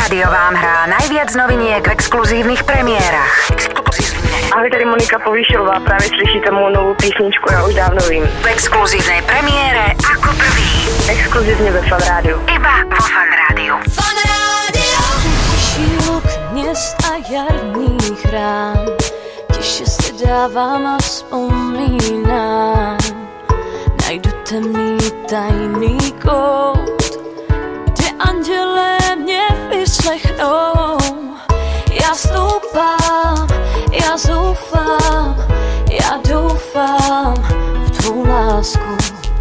Rádio vám hrá najviac noviniek v exkluzívnych premiérach. Ahoj, tady Monika Povýšilová, právě slyšíte mou novou písničku, já už dávno vím. V exkluzívnej premiére ako prvý. Exkluzivně ve Fan Rádiu. Iba vo Fan Rádiu. Fan Rádio. Tiší luk měst a jarních rán, tiše si dávám a vzpomínám. Najdu temný tajný kout, kde andělé mě vyslechnou. Já stoupám, já zoufám, já doufám v tvou lásku.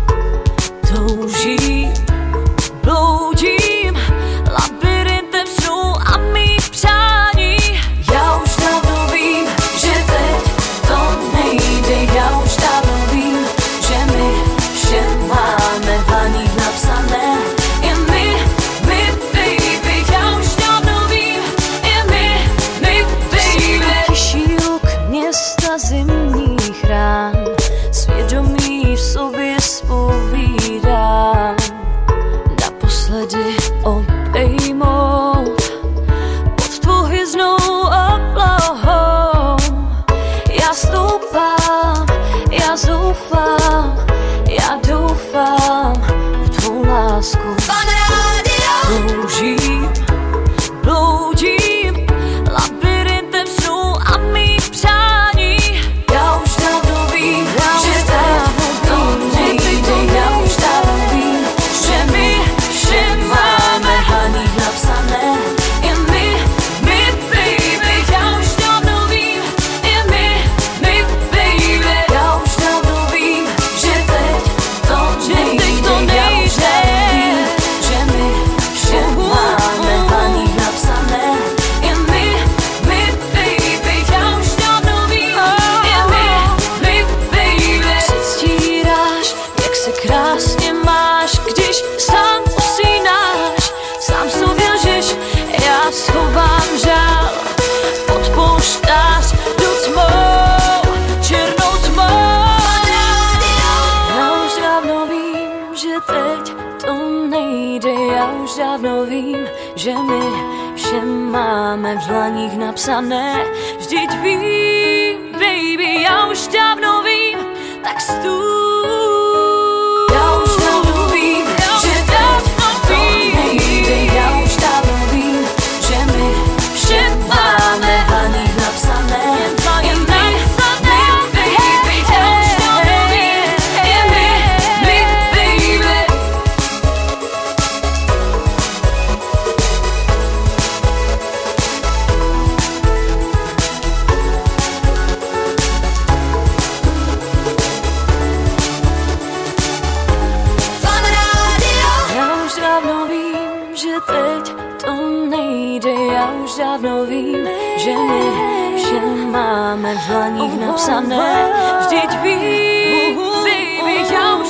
Toužím, bloudím labirintem snů a mých přání. Já už dávno vím, že teď to nejde. Já už dávno vím, že my vše máme v dlaních napsané. Je my, baby. Já už dávno vím, je my, baby. Tiší luk města zimních rán, svědomí v sobě zpovídám. Naposledy obejmout pod tvou hvězdnou oblohou. Já stoupám, já zoufám, já doufám v tvou lásku. Fan Rádio. Toužím, bloudím labirintem snů a mých přání. Já už dávno vím, že to nejde. Já už dávno vím, že my vše máme v dlaních napsané. Je my, baby. Já už dávno vím, je my, baby. Já už dávno vím, že teď to nejde. Já už dávno vím, že my vše máme v dlaních napsané. Je my, baby. Já už dávno vím, je my, baby. Předstíráš, jak se krásně máš, když sám usínáš, sám sobě lžeš, já schovám žál pod polštář do tmou, černou tmou. Já už dávno vím, že teď to nejde. Já už dávno vím, že my vše máme v dlaních napsané. Vždyť vím, baby, já už dávno vím, tak stůj. Já už dávno vím, že teď to nejde. Já už dávno vím, že my vše máme v dlaních napsané. Je my, baby. Já už dávno vím, je my, baby. Fan Rádio. Já už dávno vím, že teď to nejde. Já už dávno vím, že my vše máme v dlaních napsané. Vždyť vím, baby, já už